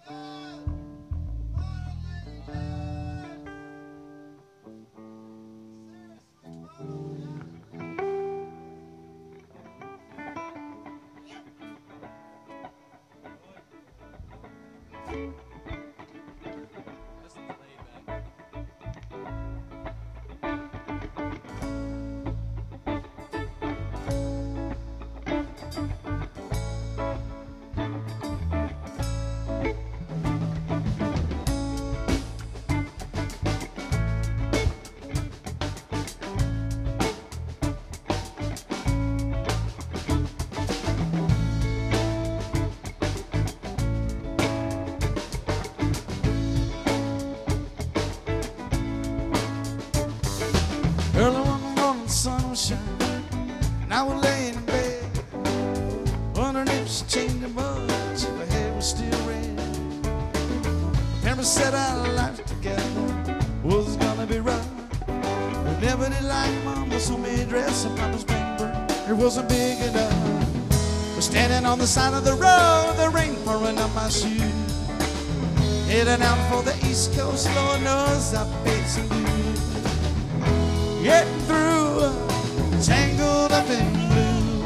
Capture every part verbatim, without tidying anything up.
Early one morning, the sun was shining, and I was laying in bed, wondering if she changed much, if her hair was still red. Parents said our life together was gonna be rough. We never did like Mama, so made dress and Papa's been burned. It wasn't big enough. We're standing on the side of the road, the rain pouring up my shoes, heading out for the East Coast. Lord knows I paid some dues. Getting through, tangled up in blue,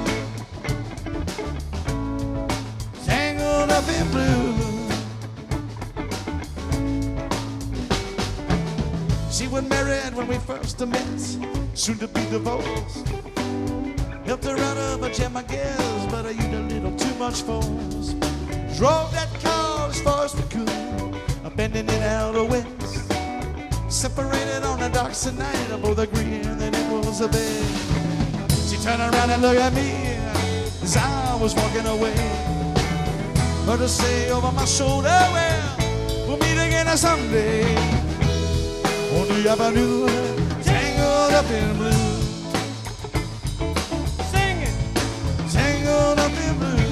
tangled up in blue. She was married when we first met, soon to be divorced. Helped her out of a jam, I guess, but I used a little too much force. Drove that car as far as we could, bending it out of west. Separated on the dark side night, I both agreed that it was a bed. She turned around and looked at me as I was walking away. Heard her say over my shoulder, well, we'll meet again someday on the avenue, tangled up in blue. Sing it! Tangled up in blue.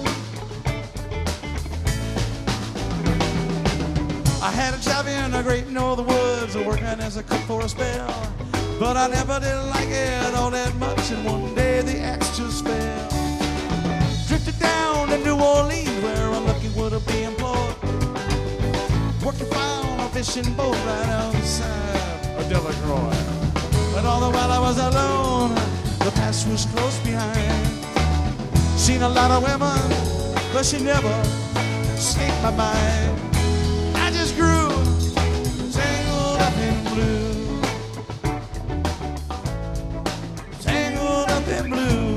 I had a job in the great northern woods, working as a cook for a spell, but I never did like it all that much, and one day the axe just fell. Drifted down to New Orleans, where I'm lucky would have been employed, working fine on a fishing boat right outside of Delacroix. But all the while I was alone, the past was close behind. Seen a lot of women, but she never escaped my mind. I just grew tangled up in blue, tangled up in blue.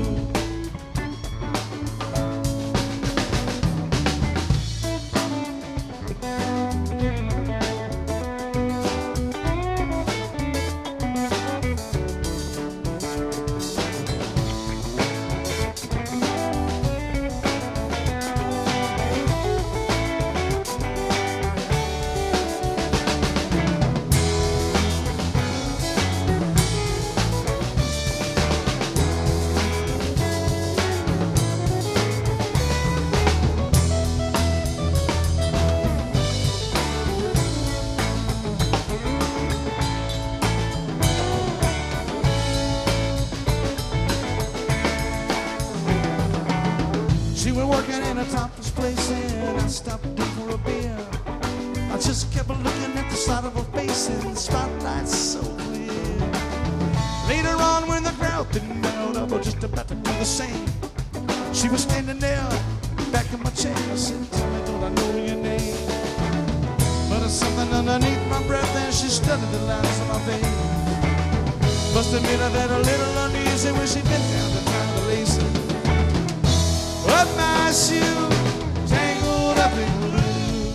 She was working in a topless place and I stopped in for a beer. I just kept looking at the side of her face and the spotlight's so clear. Later on when the crowd thinned out, I was just about to do the same. She was standing there, back in my chair. I said, tell me, don't I know your name? But there's something underneath my breath and she studied the lines on my face. Must admit I felt a little uneasy when she bent down to tie the laces. But my shoe tangled up in blue,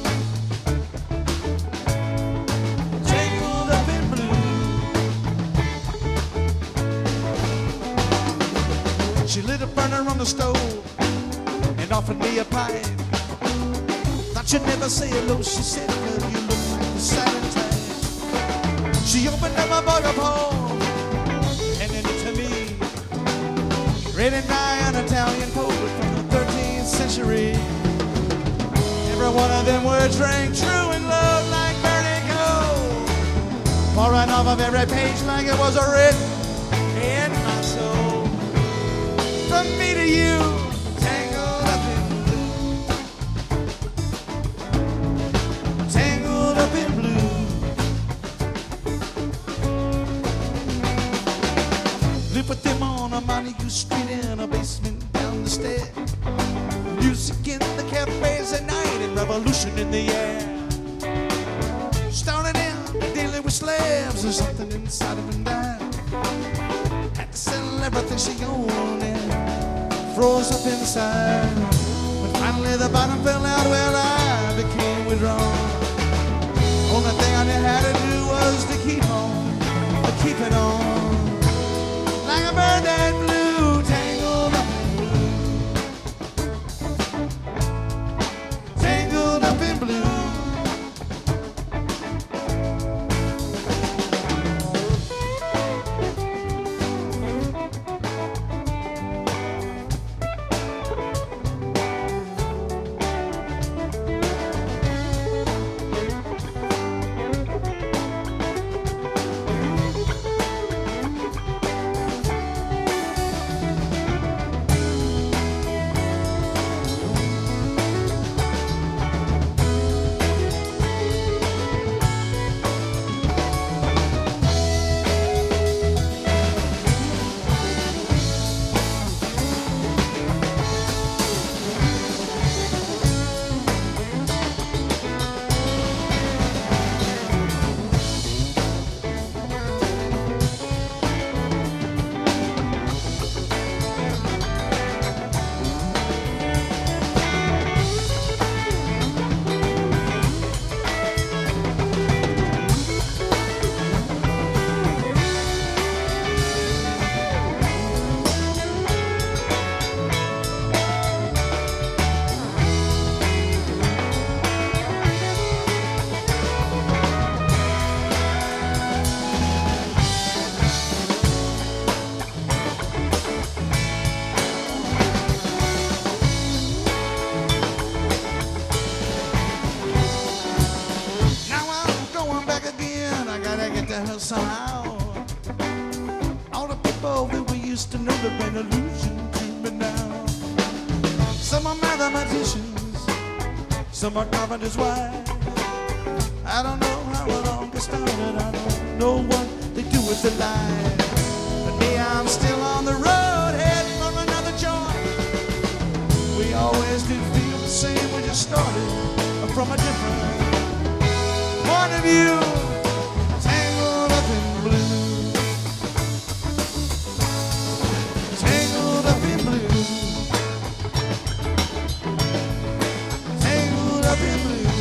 tangled up in blue. She lit a burner on the stove and offered me a pipe. Thought you'd never say hello, she said, girl, you look like the silent type. She opened up a bug of home and then to me, read and die an Italian poet from the thirteenth century. Every one of them words rang true in love like burning coal, pouring off of every page like it was written in my soul. From me to you, tangled up in blue, Donahue Street in a basement down the stairs. Music in the cafes at night and revolution in the air. Started in dealing with slaves, there's something inside of him died. Had to sell everything she owned and froze up inside. But finally the bottom fell out, well I became withdrawn. Only thing I knew how to do was to keep on, to keep it on. Like a bird that flew, tangled up in blue. Tangled up in blue. Somehow, all the people that we used to know, they've been an illusion to me now. Some are mathematicians, some are carpenters' wives. I don't know how it all got started, I don't know what they do with their lives. But me, I'm still on the road, heading for another joint. We always did feel the same, we just started from a different point of view. Tangled up in blue.